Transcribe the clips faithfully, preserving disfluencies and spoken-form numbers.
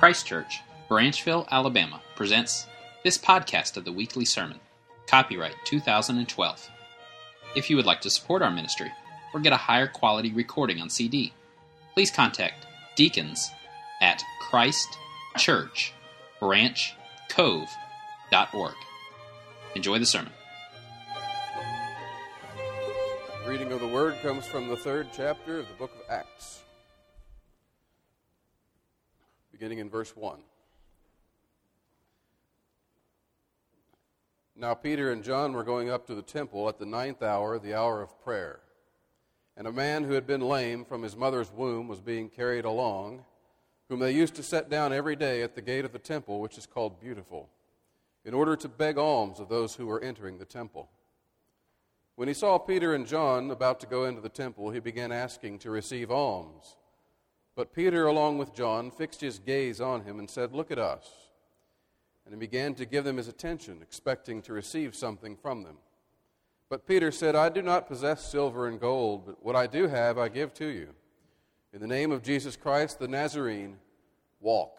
Christ Church, Branchville, Alabama presents this podcast of the weekly sermon, copyright two thousand twelve. If you would like to support our ministry or get a higher quality recording on C D, please contact deacons at Christ Church Branch Cove dot org. Enjoy the sermon. The reading of the Word comes from the third chapter of the book of Acts, beginning in verse one. Now Peter and John were going up to the temple at the ninth hour, the hour of prayer. And a man who had been lame from his mother's womb was being carried along, whom they used to set down every day at the gate of the temple, which is called Beautiful, in order to beg alms of those who were entering the temple. When he saw Peter and John about to go into the temple, he began asking to receive alms. But Peter, along with John, fixed his gaze on him and said, "Look at us." And he began to give them his attention, expecting to receive something from them. But Peter said, "I do not possess silver and gold, but what I do have I give to you. In the name of Jesus Christ the Nazarene, walk."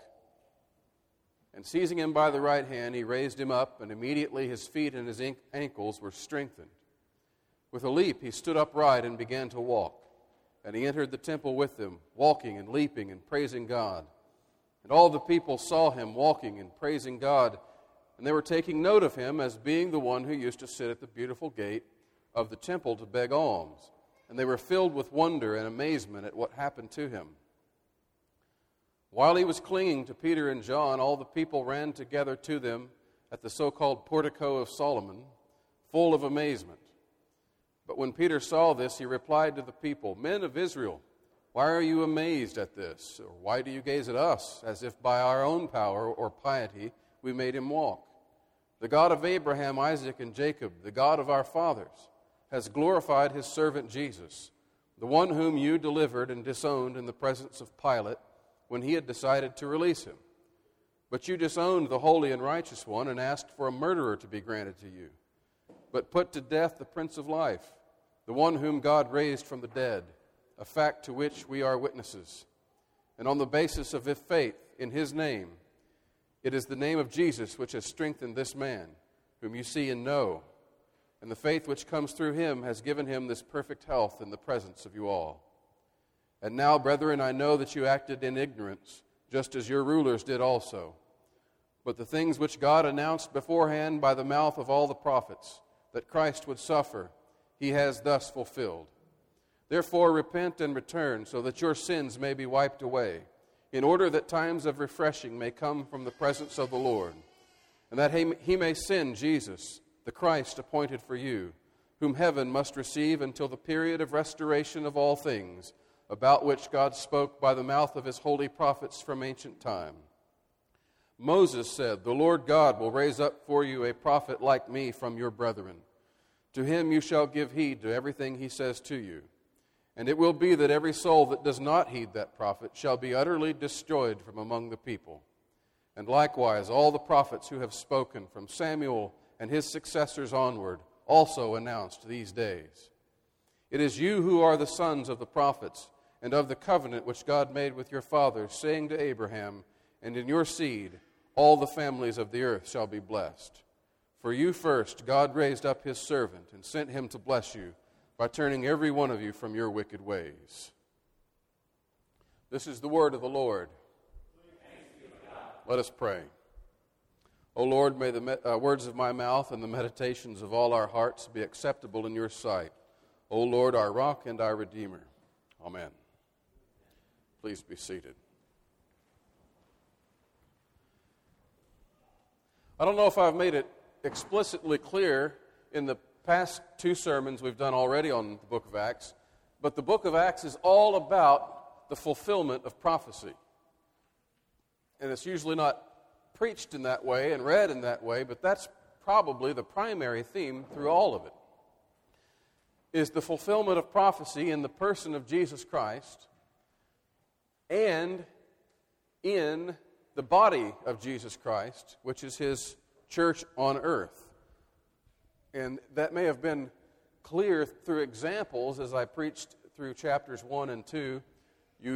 And seizing him by the right hand, he raised him up, and immediately his feet and his ankles were strengthened. With a leap he stood upright and began to walk. And he entered the temple with them, walking and leaping and praising God. And all the people saw him walking and praising God, and they were taking note of him as being the one who used to sit at the beautiful gate of the temple to beg alms. And they were filled with wonder and amazement at what happened to him. While he was clinging to Peter and John, all the people ran together to them at the so-called portico of Solomon, full of amazement. But when Peter saw this, he replied to the people, "Men of Israel, why are you amazed at this? Or why do you gaze at us, as if by our own power or piety we made him walk? The God of Abraham, Isaac, and Jacob, the God of our fathers, has glorified his servant Jesus, the one whom you delivered and disowned in the presence of Pilate when he had decided to release him. But you disowned the holy and righteous one and asked for a murderer to be granted to you. But put to death the Prince of Life, the one whom God raised from the dead, a fact to which we are witnesses. And on the basis of faith in his name, it is the name of Jesus which has strengthened this man, whom you see and know. And the faith which comes through him has given him this perfect health in the presence of you all. And now, brethren, I know that you acted in ignorance, just as your rulers did also. But the things which God announced beforehand by the mouth of all the prophets, that Christ would suffer, he has thus fulfilled. Therefore repent and return, so that your sins may be wiped away, in order that times of refreshing may come from the presence of the Lord, and that he may send Jesus, the Christ appointed for you, whom heaven must receive until the period of restoration of all things, about which God spoke by the mouth of his holy prophets from ancient time. Moses said, 'The Lord God will raise up for you a prophet like me from your brethren. To him you shall give heed to everything he says to you. And it will be that every soul that does not heed that prophet shall be utterly destroyed from among the people. And likewise all the prophets who have spoken from Samuel and his successors onward also announced these days. It is you who are the sons of the prophets and of the covenant which God made with your fathers, saying to Abraham, and in your seed all the families of the earth shall be blessed. For you first God raised up his servant and sent him to bless you by turning every one of you from your wicked ways.'" This is the word of the Lord. Let us pray. O Lord, may the me- uh, words of my mouth and the meditations of all our hearts be acceptable in your sight. O Lord, our rock and our redeemer. Amen. Please be seated. I don't know if I've made it explicitly clear in the past two sermons we've done already on the book of Acts, but the book of Acts is all about the fulfillment of prophecy. And it's usually not preached in that way and read in that way, but that's probably the primary theme through all of it, is the fulfillment of prophecy in the person of Jesus Christ and in the body of Jesus Christ, which is his church on earth. And that may have been clear through examples as I preached through chapters one and two. You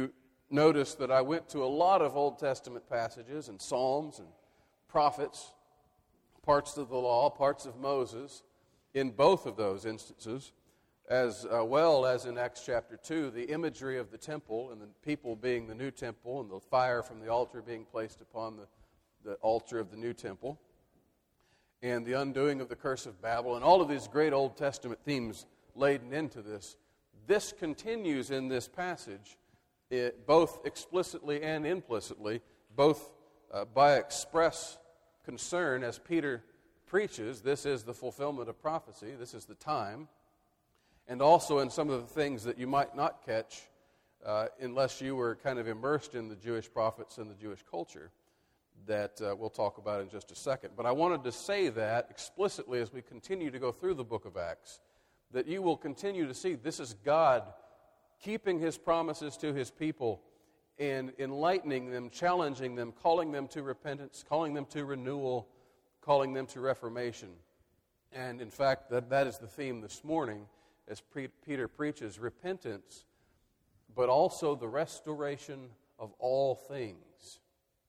notice that I went to a lot of Old Testament passages and Psalms and prophets, parts of the law, parts of Moses, in both of those instances, as uh, well as in Acts chapter two, the imagery of the temple and the people being the new temple and the fire from the altar being placed upon the, the altar of the new temple, and the undoing of the curse of Babel, and all of these great Old Testament themes laden into this. This continues in this passage, it, both explicitly and implicitly, both uh, by express concern, as Peter preaches, this is the fulfillment of prophecy, this is the time, and also in some of the things that you might not catch uh, unless you were kind of immersed in the Jewish prophets and the Jewish culture that uh, we'll talk about in just a second. But I wanted to say that explicitly as we continue to go through the book of Acts, that you will continue to see this is God keeping His promises to His people and enlightening them, challenging them, calling them to repentance, calling them to renewal, calling them to reformation. And in fact, that, that is the theme this morning as pre- Peter preaches, repentance, but also the restoration of all things.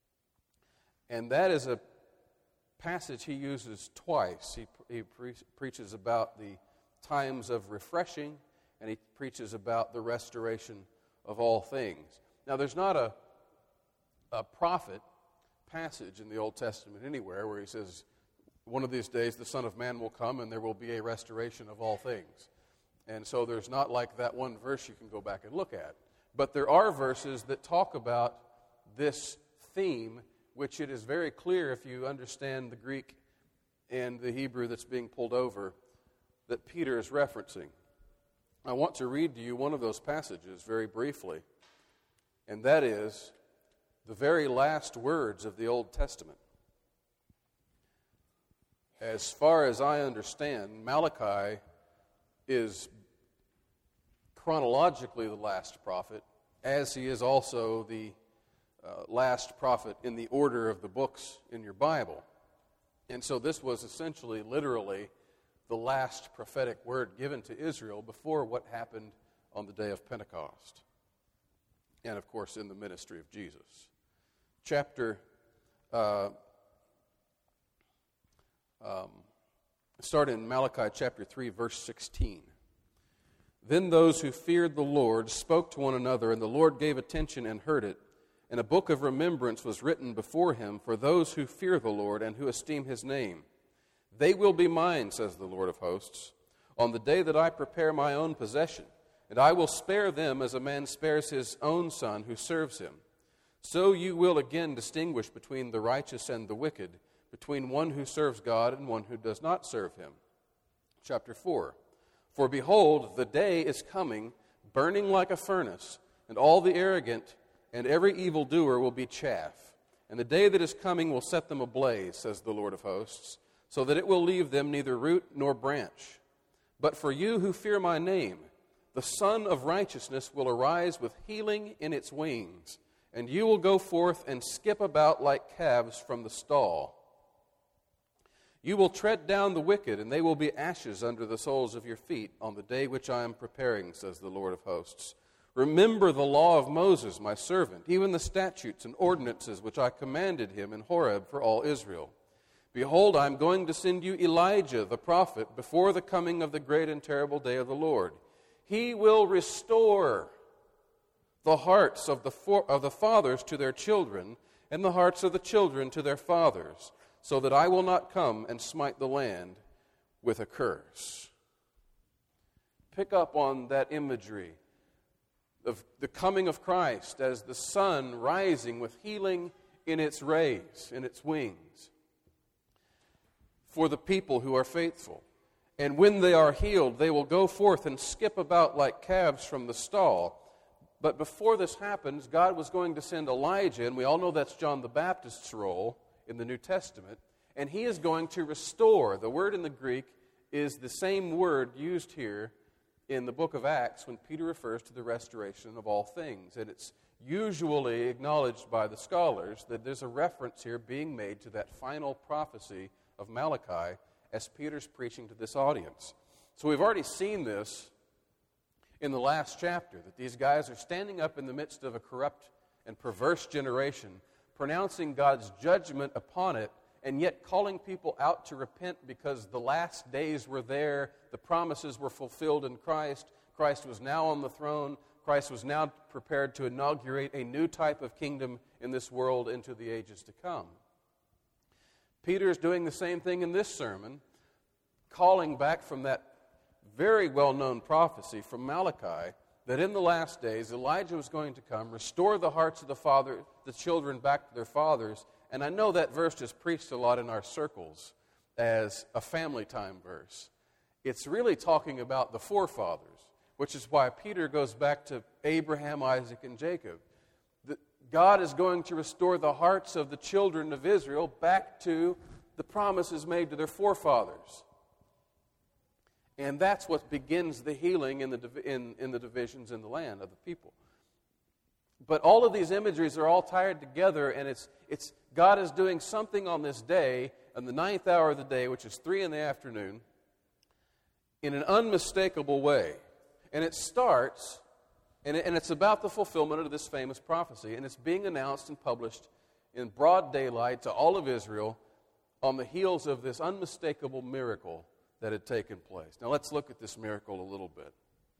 And that is a passage he uses twice. He, he pre- preaches about the times of refreshing, and he preaches about the restoration of all things. Now, there's not a, a prophet passage in the Old Testament anywhere where he says, one of these days the Son of Man will come and there will be a restoration of all things. And so there's not like that one verse you can go back and look at. But there are verses that talk about this theme, which it is very clear if you understand the Greek and the Hebrew that's being pulled over, that Peter is referencing. I want to read to you one of those passages very briefly, and that is the very last words of the Old Testament. As far as I understand, Malachi is chronologically the last prophet, as he is also the uh, last prophet in the order of the books in your Bible. And so this was essentially, literally, the last prophetic word given to Israel before what happened on the day of Pentecost. And, of course, in the ministry of Jesus. Chapter, uh, um, start in Malachi chapter three, verse sixteen. Then those who feared the Lord spoke to one another, and the Lord gave attention and heard it. And a book of remembrance was written before him for those who fear the Lord and who esteem his name. They will be mine, says the Lord of hosts, on the day that I prepare my own possession, and I will spare them as a man spares his own son who serves him. So you will again distinguish between the righteous and the wicked, between one who serves God and one who does not serve him. Chapter four. For behold, the day is coming, burning like a furnace, and all the arrogant and every evildoer will be chaff. And the day that is coming will set them ablaze, says the Lord of hosts, so that it will leave them neither root nor branch. But for you who fear my name, the Son of Righteousness will arise with healing in its wings, and you will go forth and skip about like calves from the stall. You will tread down the wicked, and they will be ashes under the soles of your feet on the day which I am preparing, says the Lord of hosts. Remember the law of Moses, my servant, even the statutes and ordinances which I commanded him in Horeb for all Israel. Behold, I am going to send you Elijah the prophet before the coming of the great and terrible day of the Lord. He will restore the hearts of the, for, of the fathers to their children, and the hearts of the children to their fathers, so that I will not come and smite the land with a curse. Pick up on that imagery of the coming of Christ as the sun rising with healing in its rays, in its wings, for the people who are faithful. And when they are healed, they will go forth and skip about like calves from the stall. But before this happens, God was going to send Elijah, and we all know that's John the Baptist's role in the New Testament, and he is going to restore. The word in the Greek is the same word used here in the book of Acts when Peter refers to the restoration of all things. And it's usually acknowledged by the scholars that there's a reference here being made to that final prophecy of Malachi as Peter's preaching to this audience. So we've already seen this in the last chapter, that these guys are standing up in the midst of a corrupt and perverse generation, pronouncing God's judgment upon it, and yet calling people out to repent because the last days were there, the promises were fulfilled in Christ, Christ was now on the throne, Christ was now prepared to inaugurate a new type of kingdom in this world into the ages to come. Peter is doing the same thing in this sermon, calling back from that very well-known prophecy from Malachi that in the last days Elijah was going to come, restore the hearts of the father, the children back to their fathers. And I know that verse is preached a lot in our circles as a family time verse. It's really talking about the forefathers, which is why Peter goes back to Abraham, Isaac, and Jacob. The, God is going to restore the hearts of the children of Israel back to the promises made to their forefathers. And that's what begins the healing in the, in, in the divisions in the land of the people. But all of these imageries are all tied together, and it's, it's God is doing something on this day, on the ninth hour of the day, which is three in the afternoon, in an unmistakable way. And it starts, and, it, and it's about the fulfillment of this famous prophecy, and it's being announced and published in broad daylight to all of Israel on the heels of this unmistakable miracle that had taken place. Now let's look at this miracle a little bit.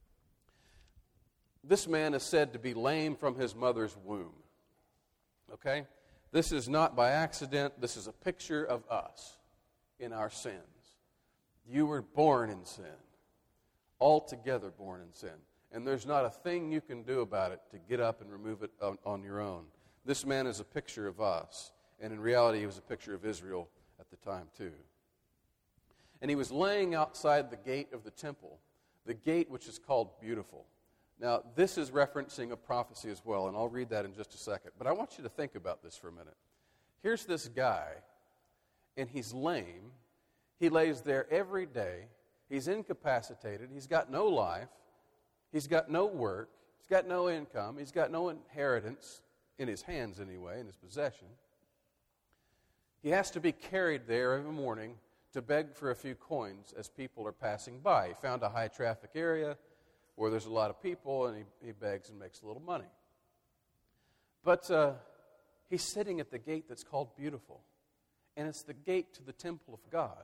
This man is said to be lame from his mother's womb. Okay? This is not by accident. This is a picture of us in our sins. You were born in sin. Altogether born in sin. And there's not a thing you can do about it to get up and remove it on, on your own. This man is a picture of us. And in reality, he was a picture of Israel at the time too. And he was laying outside the gate of the temple, the gate which is called Beautiful. Now, this is referencing a prophecy as well, and I'll read that in just a second. But I want you to think about this for a minute. Here's this guy, and he's lame. He lays there every day. He's incapacitated. He's got no life. He's got no work. He's got no income. He's got no inheritance, in his hands anyway, in his possession. He has to be carried there every morning to beg for a few coins as people are passing by. He found a high-traffic area where there's a lot of people, and he, he begs and makes a little money. But uh, he's sitting at the gate that's called Beautiful, and it's the gate to the temple of God.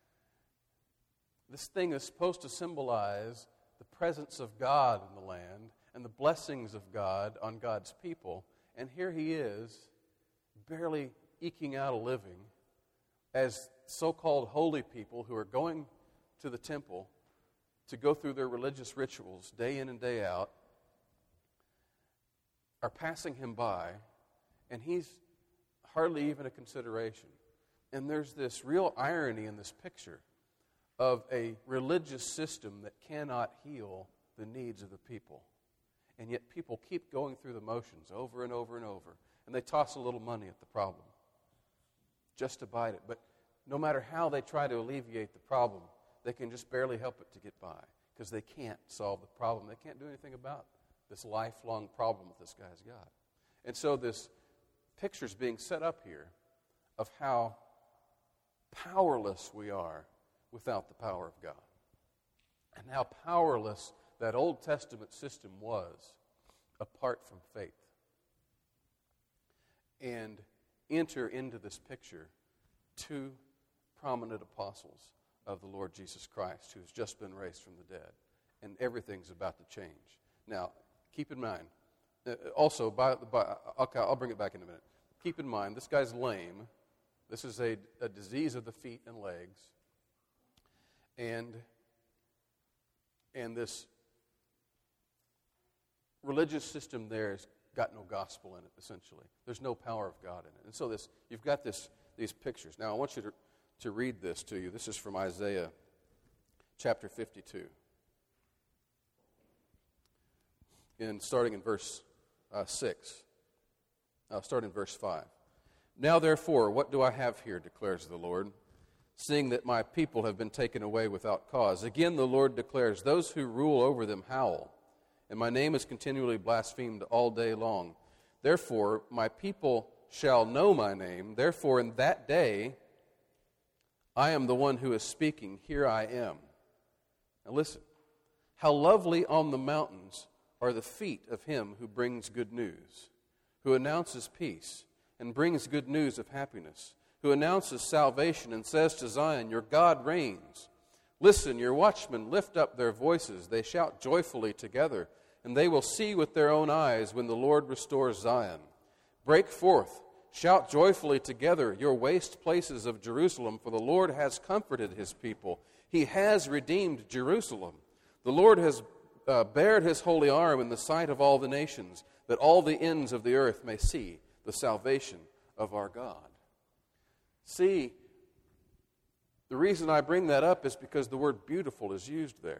This thing is supposed to symbolize the presence of God in the land and the blessings of God on God's people, and here he is, barely eking out a living, as so-called holy people who are going to the temple to go through their religious rituals day in and day out are passing him by, and he's hardly even a consideration. And there's this real irony in this picture of a religious system that cannot heal the needs of the people. And yet people keep going through the motions over and over and over, and they toss a little money at the problem just to bite it. But no matter how they try to alleviate the problem, they can just barely help it to get by because they can't solve the problem. They can't do anything about this lifelong problem that this guy's got. And so this picture's being set up here of how powerless we are without the power of God, and how powerless that Old Testament system was apart from faith. And enter into this picture two prominent apostles of the Lord Jesus Christ who's just been raised from the dead, and everything's about to change. Now, keep in mind, uh, also, by, by, okay, I'll bring it back in a minute. Keep in mind, this guy's lame. This is a, a disease of the feet and legs. And, and this religious system there has got no gospel in it, essentially. There's no power of God in it. And so this, you've got this, these pictures. Now, I want you to, to read this to you. This is from Isaiah chapter fifty-two. In, starting in verse uh, six. Uh, start in verse five. Now, therefore, what do I have here, declares the Lord, seeing that my people have been taken away without cause? Again, the Lord declares, those who rule over them howl, and my name is continually blasphemed all day long. Therefore, my people shall know my name. Therefore, in that day, I am the one who is speaking. Here I am. Now listen. How lovely on the mountains are the feet of him who brings good news, who announces peace and brings good news of happiness, who announces salvation and says to Zion, your God reigns. Listen, your watchmen lift up their voices. They shout joyfully together, and they will see with their own eyes when the Lord restores Zion. Break forth, shout joyfully together, your waste places of Jerusalem, for the Lord has comforted his people. He has redeemed Jerusalem. The Lord has uh, bared his holy arm in the sight of all the nations, that all the ends of the earth may see the salvation of our God. See, the reason I bring that up is because the word beautiful is used there.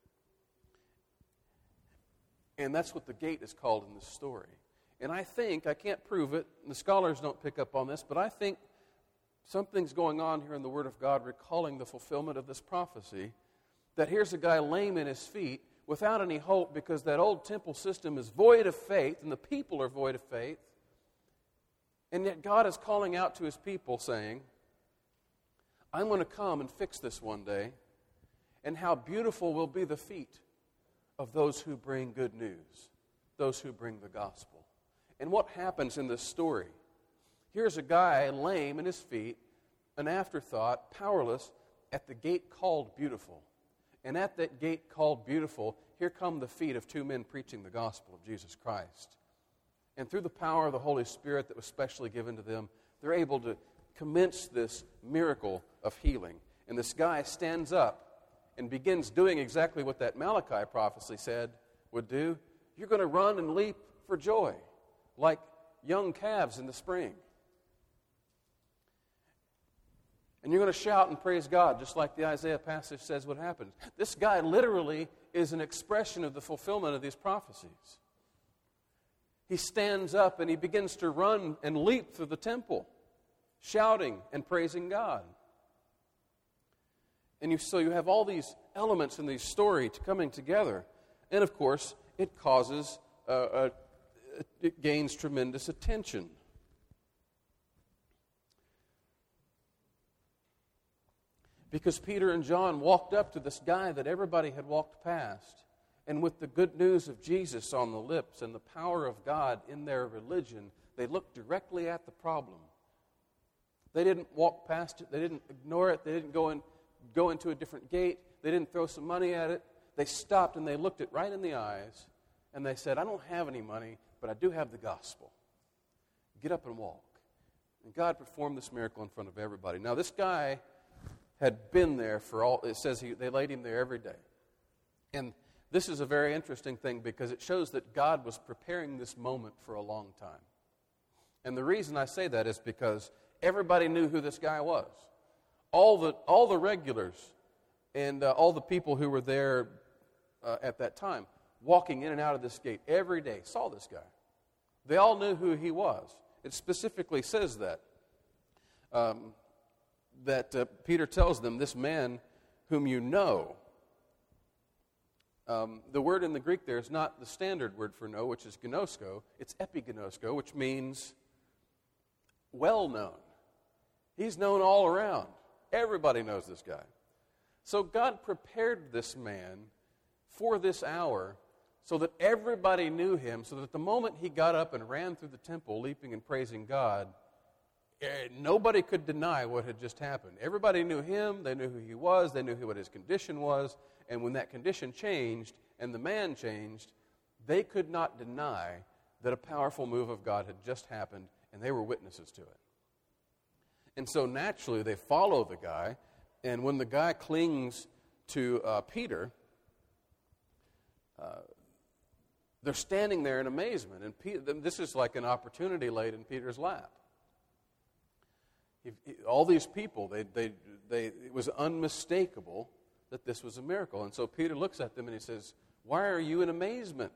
And that's what the gate is called in this story. And I think, I can't prove it, and the scholars don't pick up on this, but I think something's going on here in the Word of God recalling the fulfillment of this prophecy, that here's a guy lame in his feet without any hope because that old temple system is void of faith and the people are void of faith. And yet God is calling out to his people saying, I'm going to come and fix this one day, and how beautiful will be the feet of those who bring good news, those who bring the gospel. And what happens in this story? Here's a guy lame in his feet, an afterthought, powerless, at the gate called Beautiful. And at that gate called Beautiful, here come the feet of two men preaching the gospel of Jesus Christ. And through the power of the Holy Spirit that was specially given to them, they're able to commence this miracle of healing. And this guy stands up and begins doing exactly what that Malachi prophecy said would do. You're going to run and leap for joy, like young calves in the spring. And you're going to shout and praise God, just like the Isaiah passage says what happens. This guy literally is an expression of the fulfillment of these prophecies. He stands up and he begins to run and leap through the temple, shouting and praising God. And you, so you have all these elements in these stories coming together. And of course, it causes, uh, uh, it gains tremendous attention. Because Peter and John walked up to this guy that everybody had walked past, and with the good news of Jesus on the lips and the power of God in their religion, they looked directly at the problem. They didn't walk past it. They didn't ignore it. They didn't go, in, go into a different gate. They didn't throw some money at it. They stopped and they looked it right in the eyes, and they said, I don't have any money, but I do have the gospel. Get up and walk. And God performed this miracle in front of everybody. Now, this guy had been there for all, it says he, they laid him there every day. And this is a very interesting thing because it shows that God was preparing this moment for a long time. And the reason I say that is because everybody knew who this guy was. All the, all the regulars and uh, all the people who were there uh, at that time, walking in and out of this gate every day, saw this guy. They all knew who he was. It specifically says that. Um, that uh, Peter tells them, this man whom you know. Um, the word in the Greek there is not the standard word for know, which is gnosko. It's epignosko, which means well known. He's known all around. Everybody knows this guy. So God prepared this man for this hour so that everybody knew him, so that the moment he got up and ran through the temple, leaping and praising God, nobody could deny what had just happened. Everybody knew him. They knew who he was. They knew what his condition was. And when that condition changed and the man changed, they could not deny that a powerful move of God had just happened, and they were witnesses to it. And so naturally, they follow the guy. And when the guy clings to uh, Peter, uh, they're standing there in amazement. And Peter, this is like an opportunity laid in Peter's lap. All these people, they, they, they, it was unmistakable that this was a miracle. And so Peter looks at them and he says, why are you in amazement?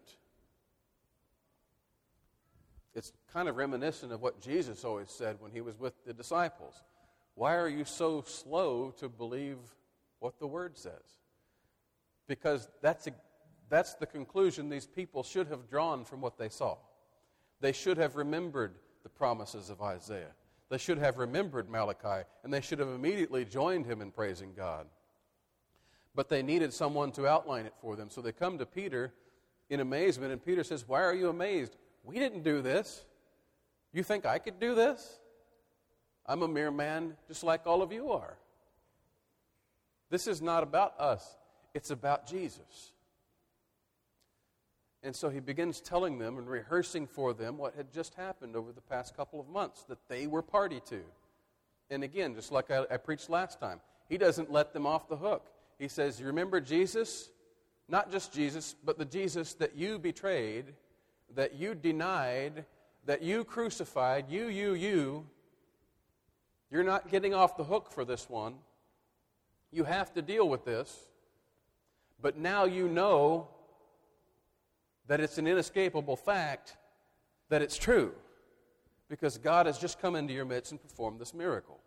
It's kind of reminiscent of what Jesus always said when he was with the disciples. Why are you so slow to believe what the Word says? Because that's, a, that's the conclusion these people should have drawn from what they saw. They should have remembered the promises of Isaiah. They should have remembered Malachi, and they should have immediately joined him in praising God. But they needed someone to outline it for them. So they come to Peter in amazement, and Peter says, why are you amazed? We didn't do this. You think I could do this? I'm a mere man just like all of you are. This is not about us. It's about Jesus. And so he begins telling them and rehearsing for them what had just happened over the past couple of months that they were party to. And again, just like I, I preached last time, he doesn't let them off the hook. He says, you remember Jesus? Not just Jesus, but the Jesus that you betrayed, that you denied, that you crucified, you, you, you. You're not getting off the hook for this one. You have to deal with this. But now you know that it's an inescapable fact that it's true, because God has just come into your midst and performed this miracle.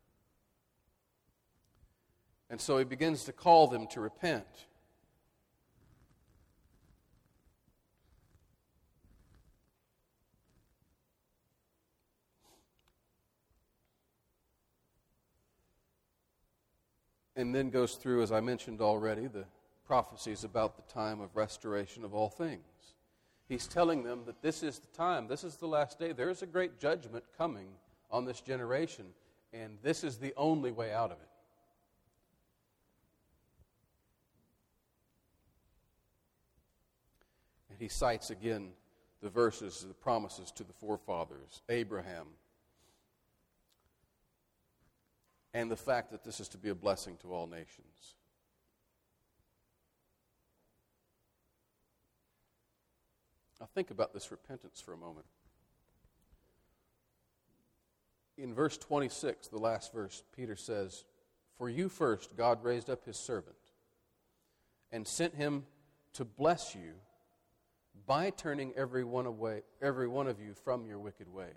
And so he begins to call them to repent. And then goes through, as I mentioned already, the prophecies about the time of restoration of all things. He's telling them that this is the time, this is the last day. There is a great judgment coming on this generation, and this is the only way out of it. And he cites again the verses, the promises to the forefathers, Abraham, and the fact that this is to be a blessing to all nations. Now think about this repentance for a moment. In verse twenty-six, the last verse, Peter says, "For you first God raised up his servant and sent him to bless you by turning every one away, every one of you from your wicked ways."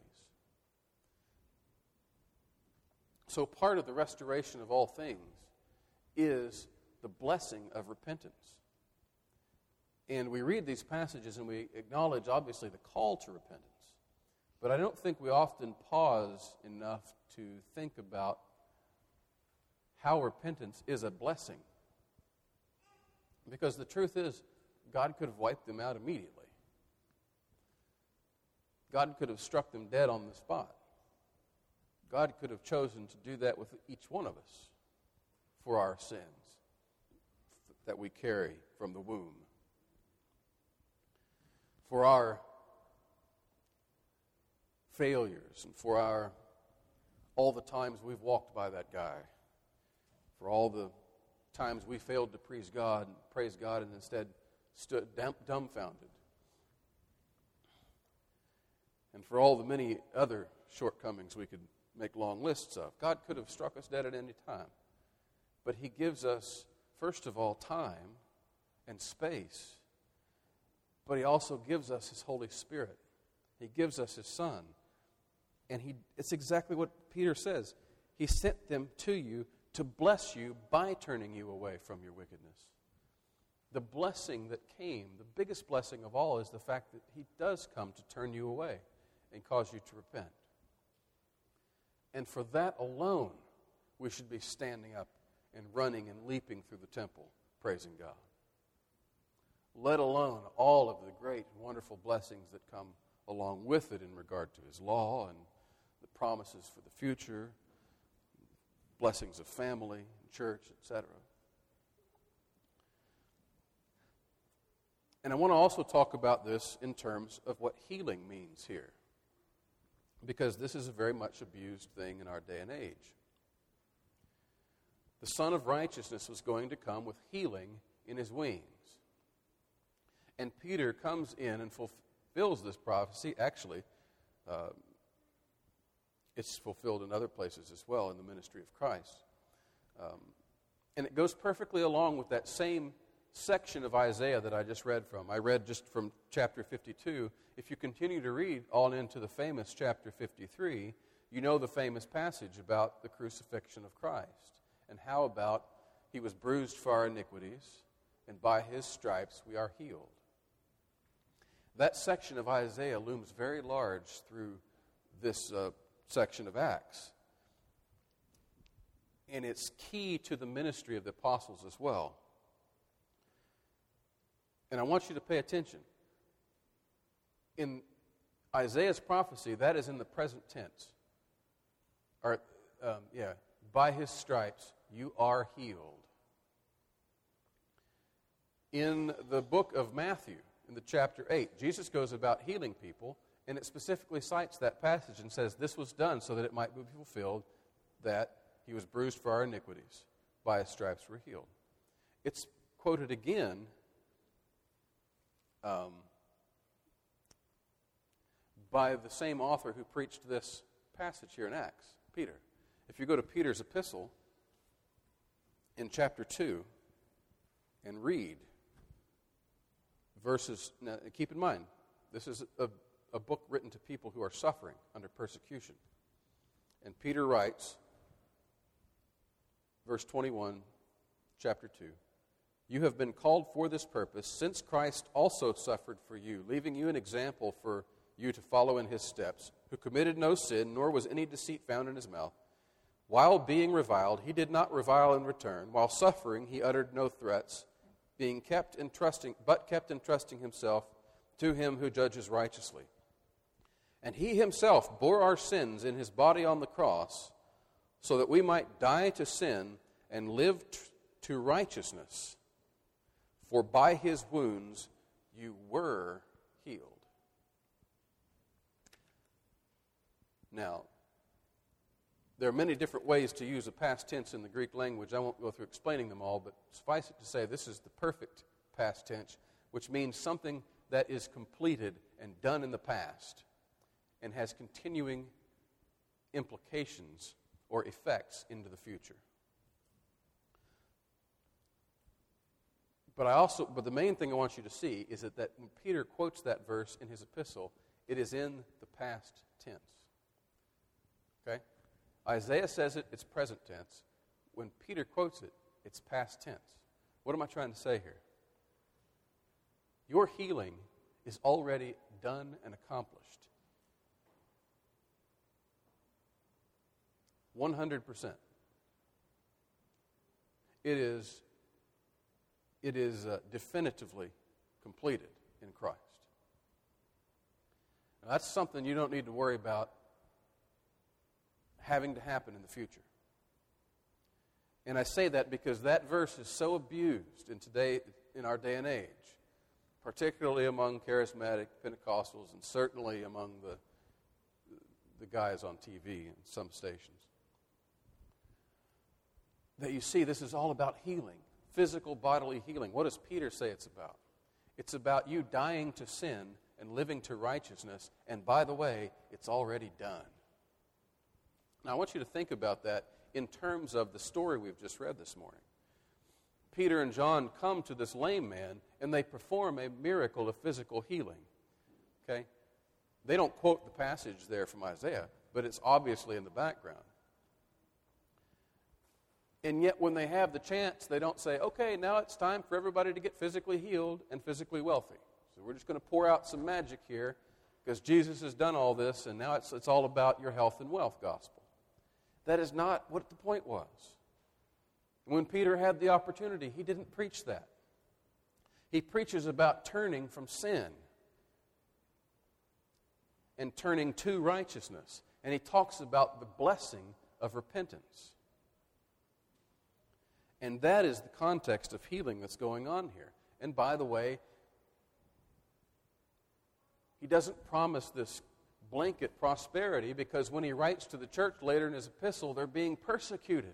So part of the restoration of all things is the blessing of repentance. And we read these passages and we acknowledge, obviously, the call to repentance. But I don't think we often pause enough to think about how repentance is a blessing. Because the truth is, God could have wiped them out immediately. God could have struck them dead on the spot. God could have chosen to do that with each one of us for our sins that we carry from the womb. For our failures and for our all the times we've walked by that guy. For all the times we failed to praise God, praise God and instead stood dumbfounded. And for all the many other shortcomings we could make long lists of. God could have struck us dead at any time. But he gives us, first of all, time and space. But he also gives us his Holy Spirit. He gives us his Son. And he it's exactly what Peter says. He sent them to you to bless you by turning you away from your wickedness. The blessing that came, the biggest blessing of all, is the fact that he does come to turn you away and cause you to repent. And for that alone, we should be standing up and running and leaping through the temple, praising God. Let alone all of the great, wonderful blessings that come along with it in regard to his law and the promises for the future, blessings of family, church, et cetera. And I want to also talk about this in terms of what healing means here, because this is a very much abused thing in our day and age. The Son of Righteousness was going to come with healing in his wings. And Peter comes in and fulfills this prophecy. Actually, uh, it's fulfilled in other places as well in the ministry of Christ. Um, and it goes perfectly along with that same section of Isaiah that I just read from. I read just from chapter fifty-two. If you continue to read on into the famous chapter fifty-three, you know the famous passage about the crucifixion of Christ and how about he was bruised for our iniquities, and by his stripes we are healed. That section of Isaiah looms very large through this uh, section of Acts. And it's key to the ministry of the apostles as well. And I want you to pay attention. In Isaiah's prophecy, that is in the present tense. Or, um, yeah, by his stripes you are healed. In the book of Matthew, in the chapter eight, Jesus goes about healing people, and it specifically cites that passage and says this was done so that it might be fulfilled that he was bruised for our iniquities, by his stripes we're healed. It's quoted again um, by the same author who preached this passage here in Acts, Peter. If you go to Peter's epistle in chapter two and read verses, now keep in mind, this is a, a book written to people who are suffering under persecution. And Peter writes, verse twenty-one, chapter two, "You have been called for this purpose, since Christ also suffered for you, leaving you an example for you to follow in his steps, who committed no sin, nor was any deceit found in his mouth. While being reviled, he did not revile in return. While suffering, he uttered no threats, being kept entrusting, but kept entrusting himself to him who judges righteously. And he himself bore our sins in his body on the cross, so that we might die to sin and live t- to righteousness. For by his wounds you were healed." Now, there are many different ways to use a past tense in the Greek language. I won't go through explaining them all, but suffice it to say this is the perfect past tense, which means something that is completed and done in the past and has continuing implications or effects into the future. But I also, but the main thing I want you to see is that, that when Peter quotes that verse in his epistle, it is in the past tense. Okay? Isaiah says it, it's present tense. When Peter quotes it, it's past tense. What am I trying to say here? Your healing is already done and accomplished. one hundred percent. It is, it is uh, definitively completed in Christ. Now, that's something you don't need to worry about having to happen in the future. And I say that because that verse is so abused in today, in our day and age, particularly among charismatic Pentecostals and certainly among the, the guys on T V and some stations. That you see, this is all about healing, physical bodily healing. What does Peter say it's about? It's about you dying to sin and living to righteousness. And by the way, it's already done. Now, I want you to think about that in terms of the story we've just read this morning. Peter and John come to this lame man, and they perform a miracle of physical healing. Okay? They don't quote the passage there from Isaiah, but it's obviously in the background. And yet, when they have the chance, they don't say, okay, now it's time for everybody to get physically healed and physically wealthy. So we're just going to pour out some magic here because Jesus has done all this, and now it's, it's all about your health and wealth gospel. That is not what the point was. When Peter had the opportunity, he didn't preach that. He preaches about turning from sin and turning to righteousness. And he talks about the blessing of repentance. And that is the context of healing that's going on here. And by the way, he doesn't promise this blanket prosperity because when he writes to the church later in his epistle, they're being persecuted.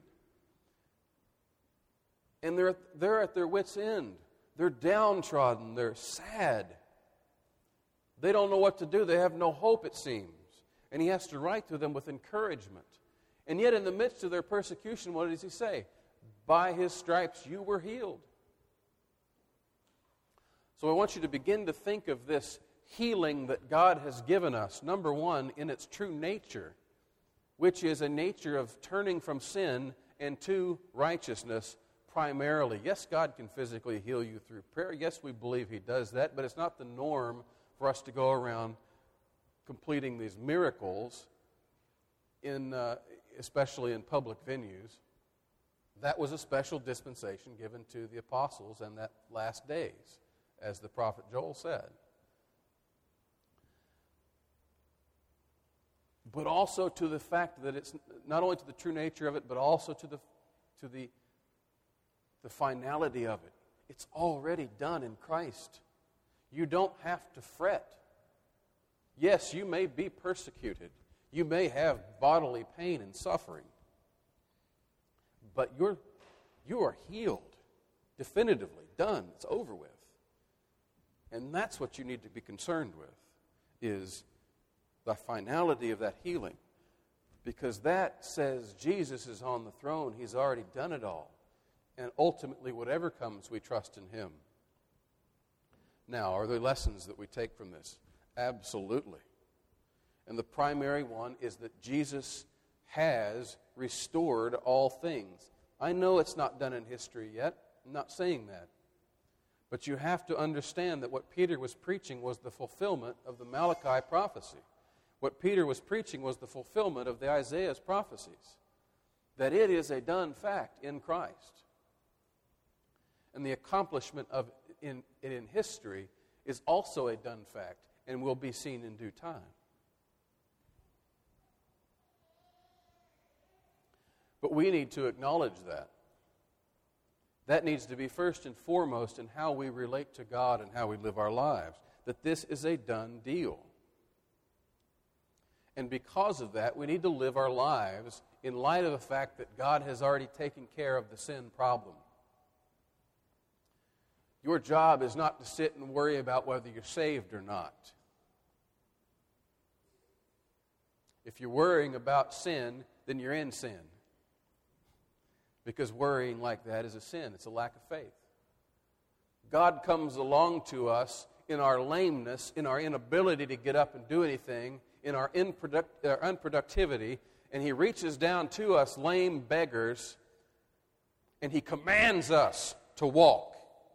And they're, they're at their wits' end. They're downtrodden. They're sad. They don't know what to do. They have no hope, it seems. And he has to write to them with encouragement. And yet in the midst of their persecution, what does he say? By his stripes you were healed. So I want you to begin to think of this healing that God has given us, number one, in its true nature, which is a nature of turning from sin and to righteousness primarily. Yes, God can physically heal you through prayer. Yes, we believe he does that, but it's not the norm for us to go around completing these miracles, in, uh, especially in public venues. That was a special dispensation given to the apostles in that last days, as the prophet Joel said. but also to the fact that it's not only to the true nature of it, but also to the to the the finality of it. It's already done in Christ. You don't have to fret. Yes, you may be persecuted. You may have bodily pain and suffering. But you're you are healed. Definitively done. It's over with. And that's what you need to be concerned with, is the finality of that healing. Because that says Jesus is on the throne. He's already done it all. And ultimately, whatever comes, we trust in Him. Now, are there lessons that we take from this? Absolutely. And the primary one is that Jesus has restored all things. I know it's not done in history yet. I'm not saying that. But you have to understand that what Peter was preaching was the fulfillment of the Malachi prophecy. What Peter was preaching was the fulfillment of the Isaiah's prophecies. That it is a done fact in Christ. And the accomplishment of it in, in history is also a done fact and will be seen in due time. But we need to acknowledge that. That needs to be first and foremost in how we relate to God and how we live our lives. That this is a done deal. And because of that, we need to live our lives in light of the fact that God has already taken care of the sin problem. Your job is not to sit and worry about whether you're saved or not. If you're worrying about sin, then you're in sin. Because worrying like that is a sin. It's a lack of faith. God comes along to us in our lameness, in our inability to get up and do anything, in our, improduct- our unproductivity, and He reaches down to us, lame beggars, and He commands us to walk.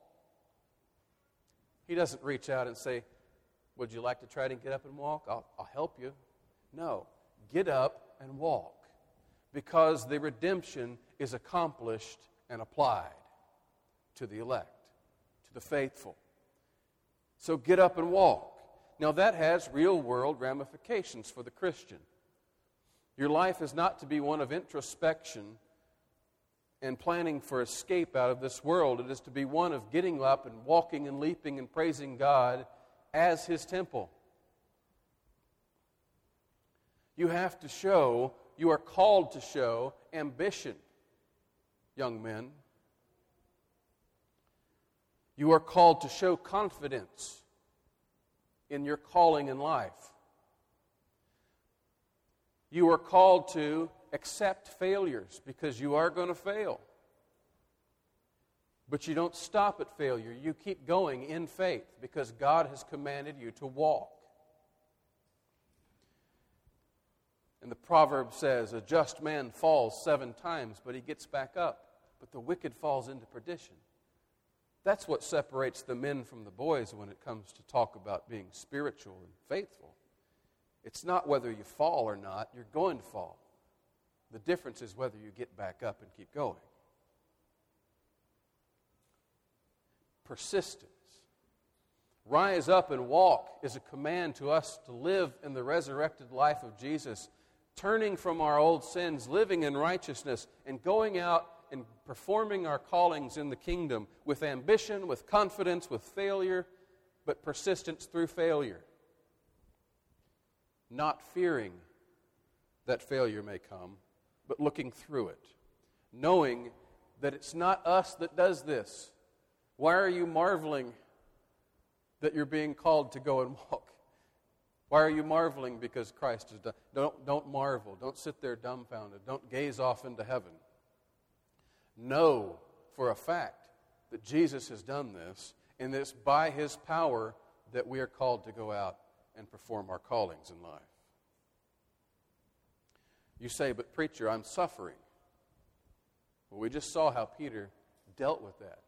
He doesn't reach out and say, would you like to try to get up and walk? I'll, I'll help you. No, get up and walk. Because the redemption is accomplished and applied to the elect, to the faithful. So get up and walk. Now that has real-world ramifications for the Christian. Your life is not to be one of introspection and planning for escape out of this world. It is to be one of getting up and walking and leaping and praising God as His temple. You have to show, you are called to show ambition, young men. You are called to show confidence in your calling in life. You are called to accept failures because you are going to fail. But you don't stop at failure. You keep going in faith because God has commanded you to walk. And the proverb says, a just man falls seven times, but he gets back up. But the wicked falls into perdition. That's what separates the men from the boys when it comes to talk about being spiritual and faithful. It's not whether you fall or not. You're going to fall. The difference is whether you get back up and keep going. Persistence. Rise up and walk is a command to us to live in the resurrected life of Jesus, turning from our old sins, living in righteousness, and going out and performing our callings in the kingdom with ambition, with confidence, with failure, but persistence through failure. Not fearing that failure may come, but looking through it, knowing that it's not us that does this. Why are you marveling that you're being called to go and walk? Why are you marveling because Christ has done? Don't, don't marvel. Don't sit there dumbfounded. Don't gaze off into heaven. Know for a fact that Jesus has done this, and that it's by His power that we are called to go out and perform our callings in life. You say, but preacher, I'm suffering. Well, we just saw how Peter dealt with that.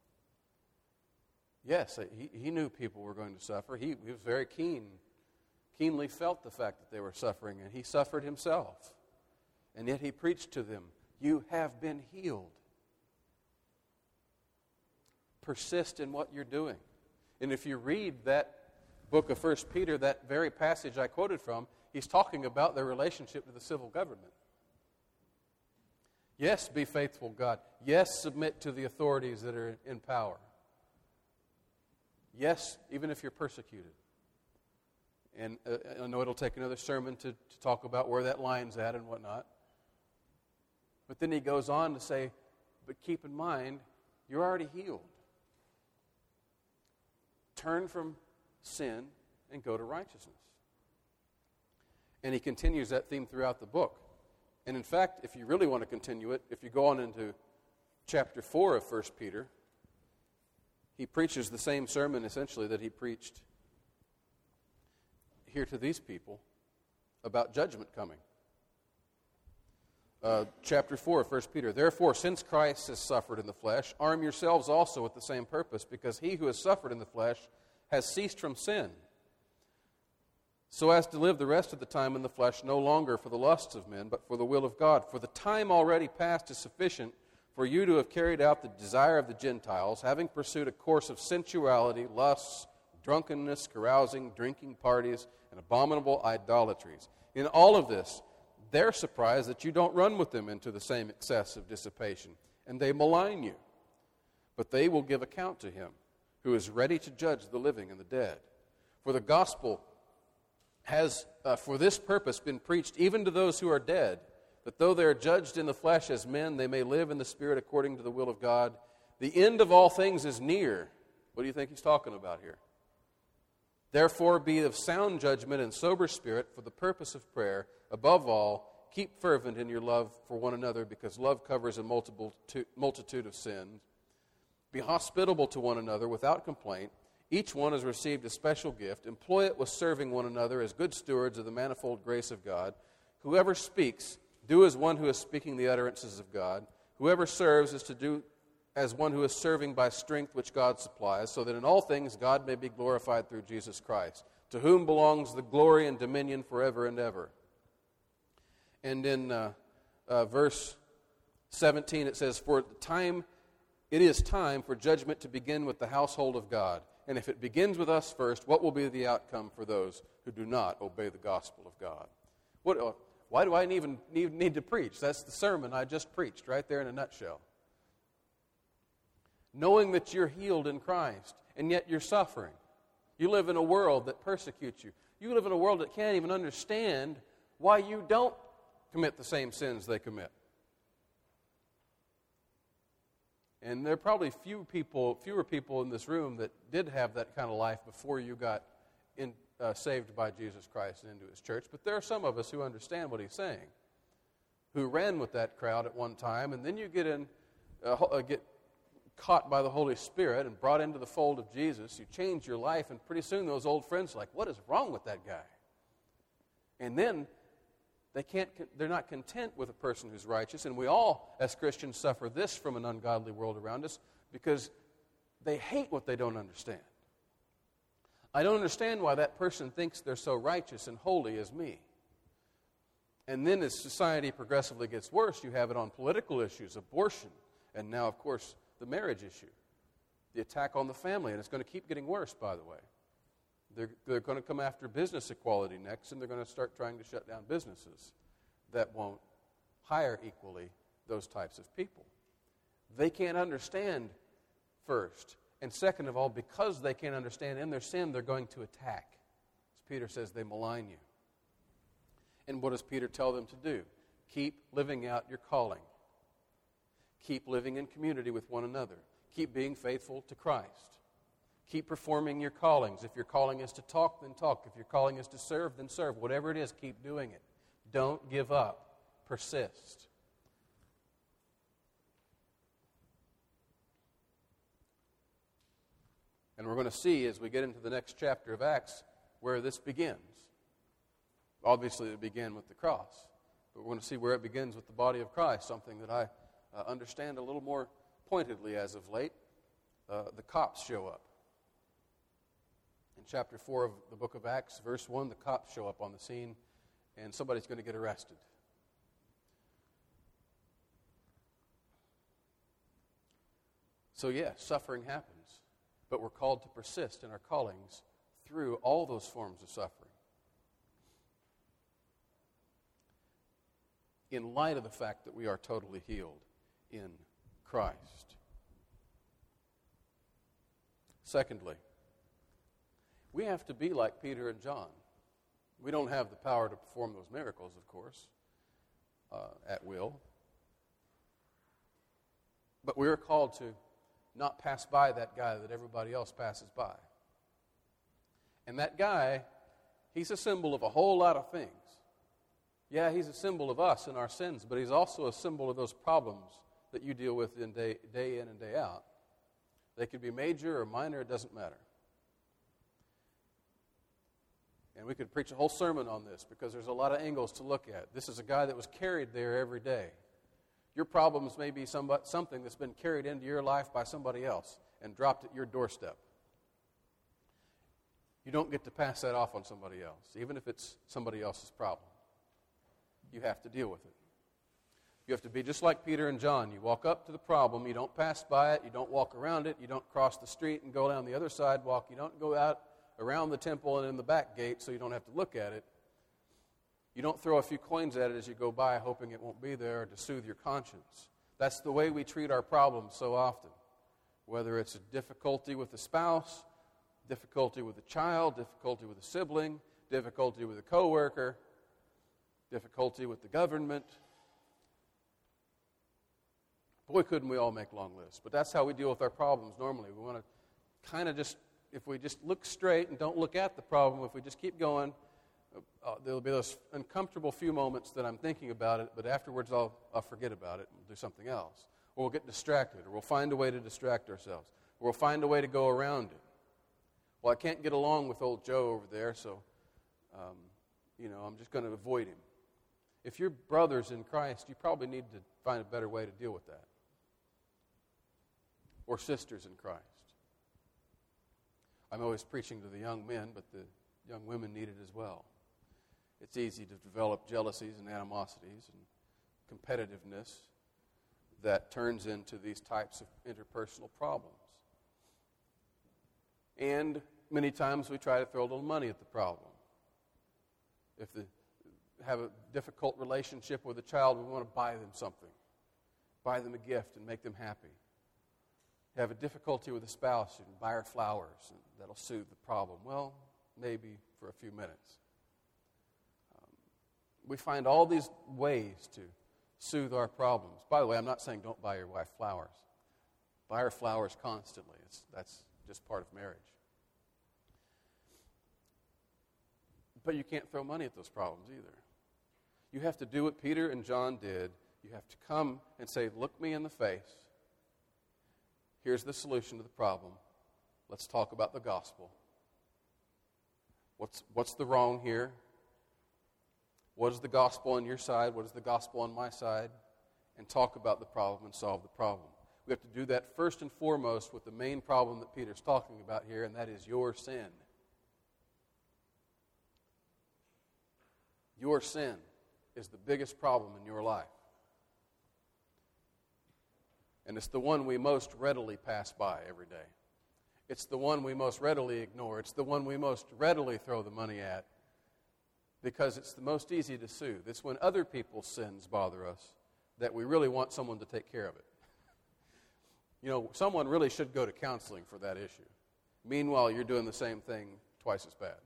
Yes, he, he knew people were going to suffer. He, he was very keen, keenly felt the fact that they were suffering, and he suffered himself. And yet he preached to them, you have been healed. Persist in what you're doing. And if you read that book of First Peter, that very passage I quoted from, he He's talking about their relationship to the civil government. Yes, be faithful, God. Yes, submit to the authorities that are in power. Yes, even if you're persecuted. And uh, I know it'll take another sermon to, to talk about where that line's at and whatnot. But then he goes on to say, but keep in mind, you're already healed. Turn from sin and go to righteousness. And he continues that theme throughout the book. And in fact, if you really want to continue it, if you go on into chapter four of First Peter, he preaches the same sermon essentially that he preached here to these people about judgment coming. Uh, chapter four of First Peter, therefore, since Christ has suffered in the flesh, arm yourselves also with the same purpose, because he who has suffered in the flesh has ceased from sin, so as to live the rest of the time in the flesh no longer for the lusts of men, but for the will of God. For the time already past is sufficient for you to have carried out the desire of the Gentiles, having pursued a course of sensuality, lusts, drunkenness, carousing, drinking parties, and abominable idolatries. In all of this, they're surprised that you don't run with them into the same excess of dissipation, and they malign you. But they will give account to him who is ready to judge the living and the dead. For the gospel has, uh, for this purpose, been preached even to those who are dead, that though they are judged in the flesh as men, they may live in the Spirit according to the will of God. The end of all things is near. What do you think he's talking about here? Therefore, be of sound judgment and sober spirit for the purpose of prayer. Above all, keep fervent in your love for one another, because love covers a multiple multitude of sins. Be hospitable to one another without complaint. Each one has received a special gift. Employ it with serving one another as good stewards of the manifold grace of God. Whoever speaks, do as one who is speaking the utterances of God. Whoever serves is to do as one who is serving by strength which God supplies, so that in all things God may be glorified through Jesus Christ, to whom belongs the glory and dominion forever and ever. And in uh, uh, verse seventeen it says, For the time, it is time for judgment to begin with the household of God. And if it begins with us first, what will be the outcome for those who do not obey the gospel of God? What, uh, why do I even need, need to preach? That's the sermon I just preached right there in a nutshell. Knowing that you're healed in Christ, and yet you're suffering. You live in a world that persecutes you. You live in a world that can't even understand why you don't commit the same sins they commit. And there are probably few people, fewer people in this room that did have that kind of life before you got in, uh, saved by Jesus Christ and into His church. But there are some of us who understand what He's saying, who ran with that crowd at one time, and then you get in, uh, uh, get caught by the Holy Spirit and brought into the fold of Jesus. You change your life, and pretty soon those old friends are like, "What is wrong with that guy?" And then They can't, they're not content with a person who's righteous, and we all, as Christians, suffer this from an ungodly world around us because they hate what they don't understand. I don't understand why that person thinks they're so righteous and holy as me. And then as society progressively gets worse, you have it on political issues, abortion, and now, of course, the marriage issue, the attack on the family, and it's going to keep getting worse, by the way. They're, they're going to come after business equality next, and they're going to start trying to shut down businesses that won't hire equally those types of people. They can't understand, first. And second of all, because they can't understand in their sin, they're going to attack. As Peter says, they malign you. And what does Peter tell them to do? Keep living out your calling. Keep living in community with one another. Keep being faithful to Christ. Keep performing your callings. If your calling is to talk, then talk. If your calling is to serve, then serve. Whatever it is, keep doing it. Don't give up. Persist. And we're going to see as we get into the next chapter of Acts where this begins. Obviously, it began with the cross. But we're going to see where it begins with the body of Christ, something that I uh, understand a little more pointedly as of late. Uh, the cops show up. In chapter four of the book of Acts, verse one, the cops show up on the scene, and somebody's going to get arrested. So yes, suffering happens, but we're called to persist in our callings through all those forms of suffering. in light of the fact that we are totally healed in Christ. Secondly, we have to be like Peter and John. We don't have the power to perform those miracles, of course, uh, at will. But we are called to not pass by that guy that everybody else passes by. And that guy, he's a symbol of a whole lot of things. Yeah, he's a symbol of us and our sins, but he's also a symbol of those problems that you deal with in day, day in and day out. They could be major or minor, it doesn't matter. And we could preach a whole sermon on this because there's a lot of angles to look at. This is a guy that was carried there every day. Your problems may be somebody, something that's been carried into your life by somebody else and dropped at your doorstep. You don't get to pass that off on somebody else, even if it's somebody else's problem. You have to deal with it. You have to be just like Peter and John. You walk up to the problem. You don't pass by it. You don't walk around it. You don't cross the street and go down the other sidewalk. You don't go out around the temple and in the back gate so you don't have to look at it. You don't throw a few coins at it as you go by hoping it won't be there to soothe your conscience. That's the way we treat our problems so often. Whether it's a difficulty with a spouse, difficulty with a child, difficulty with a sibling, difficulty with a coworker, difficulty with the government. Boy, couldn't we all make long lists. But that's how we deal with our problems normally. We want to kind of just, if we just look straight and don't look at the problem, if we just keep going, uh, there'll be those uncomfortable few moments that I'm thinking about it, but afterwards I'll, I'll forget about it and do something else. Or we'll get distracted, or we'll find a way to distract ourselves, or we'll find a way to go around it. Well, I can't get along with old Joe over there, so, um, you know, I'm just going to avoid him. If you're brothers in Christ, you probably need to find a better way to deal with that. Or sisters in Christ. I'm always preaching to the young men, but the young women need it as well. It's easy to develop jealousies and animosities and competitiveness that turns into these types of interpersonal problems. And many times we try to throw a little money at the problem. If they have a difficult relationship with a child, we want to buy them something. Buy them a gift and make them happy. Have a difficulty with a spouse, you can buy her flowers, and that'll soothe the problem. Well, maybe for a few minutes. Um, we find all these ways to soothe our problems. By the way, I'm not saying don't buy your wife flowers. Buy her flowers constantly. It's, that's just part of marriage. But you can't throw money at those problems either. You have to do what Peter and John did. You have to come and say, look me in the face. Here's the solution to the problem. Let's talk about the gospel. What's, what's the wrong here? What is the gospel on your side? What is the gospel on my side? And talk about the problem and solve the problem. We have to do that first and foremost with the main problem that Peter's talking about here, and that is your sin. Your sin is the biggest problem in your life. And it's the one we most readily pass by every day. It's the one we most readily ignore. It's the one we most readily throw the money at because it's the most easy to soothe. It's when other people's sins bother us that we really want someone to take care of it. You know, someone really should go to counseling for that issue. Meanwhile, you're doing the same thing twice as bad.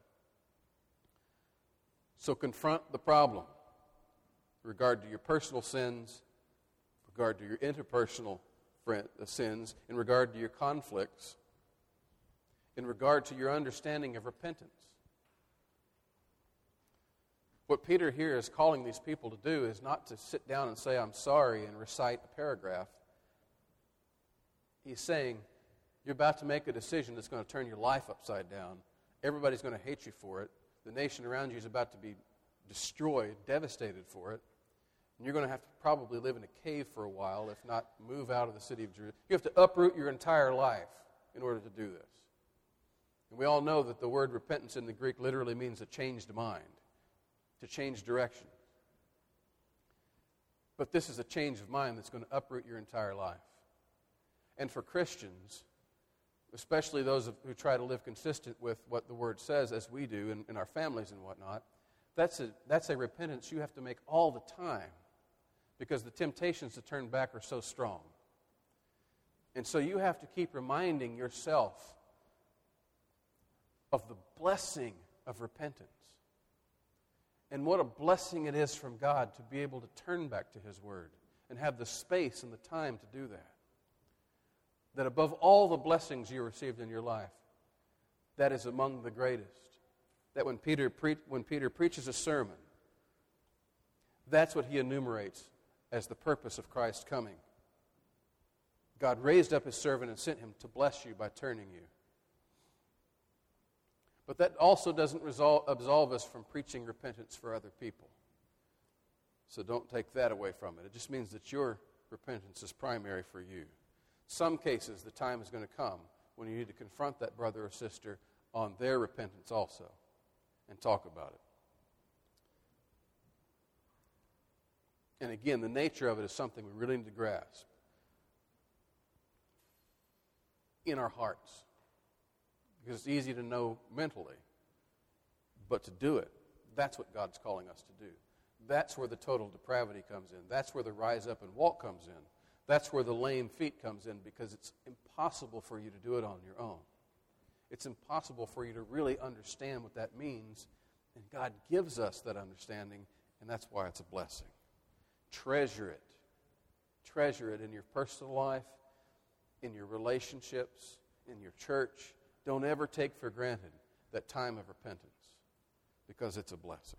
So confront the problem in regard to your personal sins, in regard to your interpersonal sins, in regard to your conflicts, in regard to your understanding of repentance. What Peter here is calling these people to do is not to sit down and say, I'm sorry, and recite a paragraph. He's saying, you're about to make a decision that's going to turn your life upside down. Everybody's going to hate you for it. The nation around you is about to be destroyed, devastated for it. And you're going to have to probably live in a cave for a while, if not move out of the city of Jerusalem. You have to uproot your entire life in order to do this. And we all know that the word repentance in the Greek literally means a changed mind, to change direction. But this is a change of mind that's going to uproot your entire life. And for Christians, especially those who try to live consistent with what the Word says, as we do in, in our families and whatnot, that's a, that's a repentance you have to make all the time. because the temptations to turn back are so strong. And so you have to keep reminding yourself of the blessing of repentance. And what a blessing it is from God to be able to turn back to His Word and have the space and the time to do that. That above all the blessings you received in your life, that is among the greatest. That when Peter pre- when Peter preaches a sermon, that's what he enumerates as the purpose of Christ's coming. God raised up His servant and sent him to bless you by turning you. But that also doesn't resol- absolve us from preaching repentance for other people. So don't take that away from it. It just means that your repentance is primary for you. Some cases, the time is going to come when you need to confront that brother or sister on their repentance also and talk about it. And again, the nature of it is something we really need to grasp in our hearts. Because it's easy to know mentally, but to do it, that's what God's calling us to do. That's where the total depravity comes in. That's where the rise up and walk comes in. That's where the lame feet comes in, because it's impossible for you to do it on your own. It's impossible for you to really understand what that means, and God gives us that understanding, and that's why it's a blessing. Treasure it. Treasure it in your personal life, in your relationships, in your church. Don't ever take for granted that time of repentance, because it's a blessing.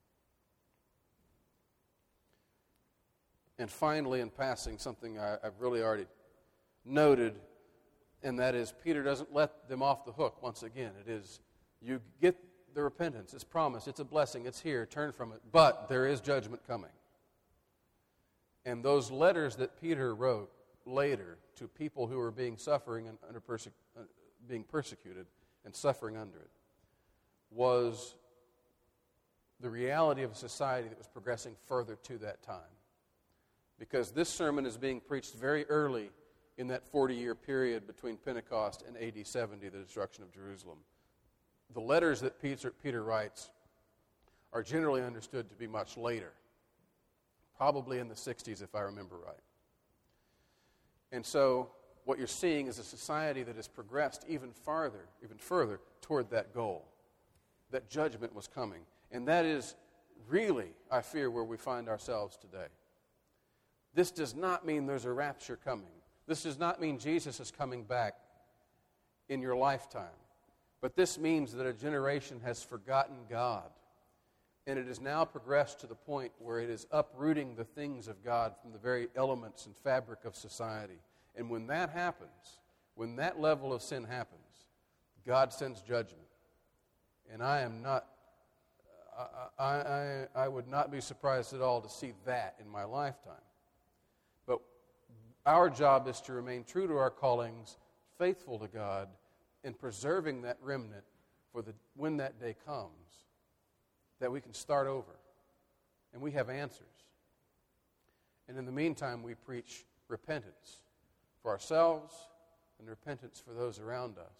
And finally, in passing, something I, I've really already noted, and that is Peter doesn't let them off the hook once again. It is, you get the repentance, it's promised, it's a blessing, it's here, turn from it, but there is judgment coming. And those letters that Peter wrote later to people who were being suffering and under perse- being persecuted and suffering under it was the reality of a society that was progressing further to that time. Because this sermon is being preached very early in that forty-year period between Pentecost and A D seventy, the destruction of Jerusalem. The letters that Peter, Peter writes are generally understood to be much later, probably in the sixties if I remember right. And so what you're seeing is a society that has progressed even farther, even further toward that goal, that judgment was coming. And that is really, I fear, where we find ourselves today. This does not mean there's a rapture coming. This does not mean Jesus is coming back in your lifetime. But this means that a generation has forgotten God, and it has now progressed to the point where it is uprooting the things of God from the very elements and fabric of society. And when that happens, when that level of sin happens, God sends judgment. And I am not, I, I, I would not be surprised at all to see that in my lifetime. But our job is to remain true to our callings, faithful to God, and preserving that remnant for the when that day comes, that we can start over and we have answers. And in the meantime, we preach repentance for ourselves and repentance for those around us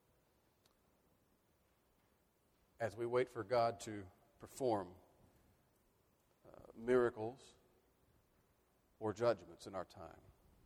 as we wait for God to perform uh, miracles or judgments in our time.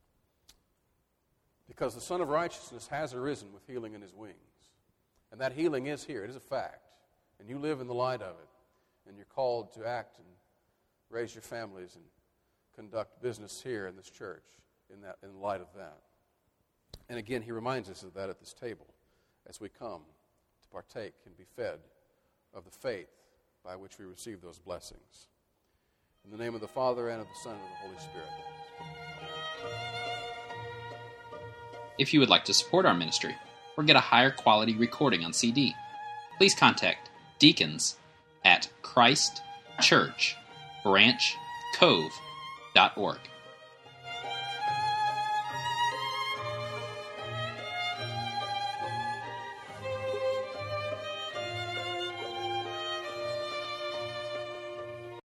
Because the Son of Righteousness has arisen with healing in His wings. And that healing is here. It is a fact. And you live in the light of it. And you're called to act and raise your families and conduct business here in this church in that in light of that. And again, He reminds us of that at this table as we come to partake and be fed of the faith by which we receive those blessings. In the name of the Father, and of the Son, and of the Holy Spirit. If you would like to support our ministry or get a higher quality recording on C D, please contact deacons at Christ Church Branch Cove dot org.